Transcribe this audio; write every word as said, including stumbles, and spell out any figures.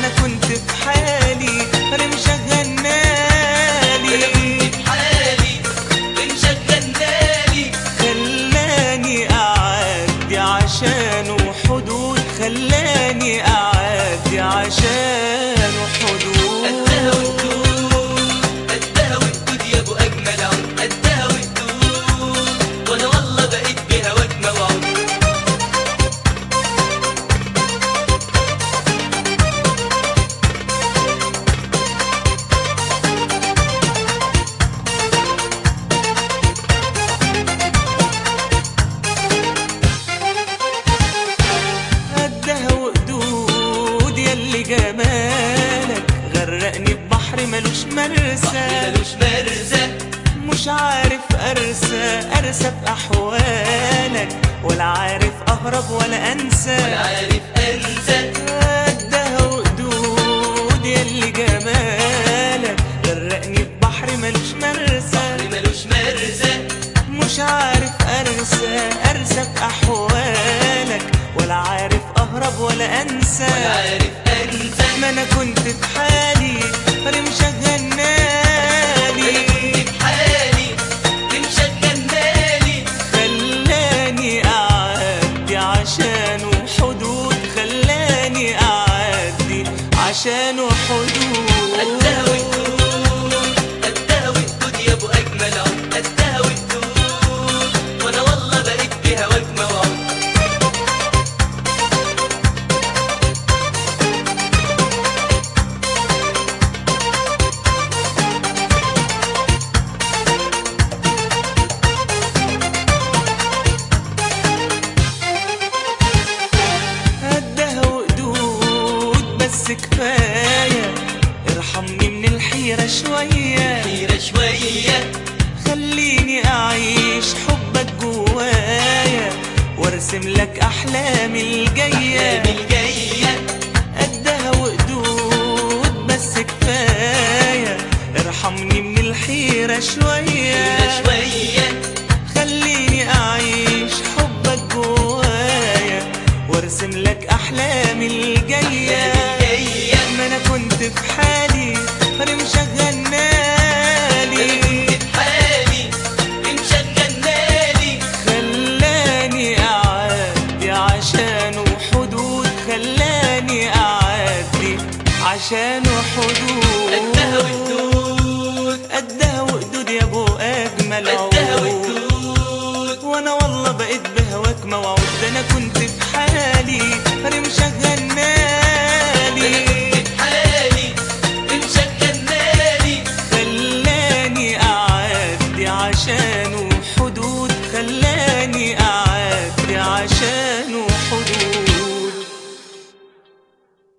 انا كنت في حالي مشغل نالي، في حالي مشغل نالي، خلاني اعدي عشانه حدود، خلاني اعدي عشانه حدود. قدها وقدود قدها وقدود يا ابو اجمل عود، قدها وقدود وانا والله بقيت بهواك موعود. جمالك غرقني ببحر ملوش مرسى، ملوش مرسى، مش عارف ارسى ارسى باحوالك، ولا عارف اهرب ولا انسى، ولا عارف انسى. قدها وقدود ياللي جمالك غرقني ببحر ملوش مرسى، ملوش مرسى، مش عارف ارسى ارسى باحوالك، ولا عارف اهرب ولا انسى، ولا عارف انسى. ما انا كنت في حالي مشغل نالي، في حالي مشغل نالي، خلاني اعدي عشانه حدود، خلاني اعدي عشانه حدود. قدها وقدود قدها وقدود يا ابو اجمل عود، قدها وقدود وانا والله بقيت بهواك موعود. بس كفاية ارحمني من الحيرة شوية، حيرة شوية، خليني أعيش حبك جوايا، وارسم لك أحلامي الجاية، أحلامي الجاية. قدها وقدود بس كفاية ارحمني من الحيرة شوية، حيرة شوية، خليني أعيش حبك جوايا، وارسم لك أحلامي الجاية. ما انا كنت في حالي مشغل نالي، في حالي مشغل نالي، خلاني اعدي عشانه حدود، خلاني اعدي عشانه حدود. قدها وقدود قدها وقدود يا ابو اجمل عود، قدها وقدود وانا والله بقيت بهواك موعود. ده انا كنت في حالي مشغل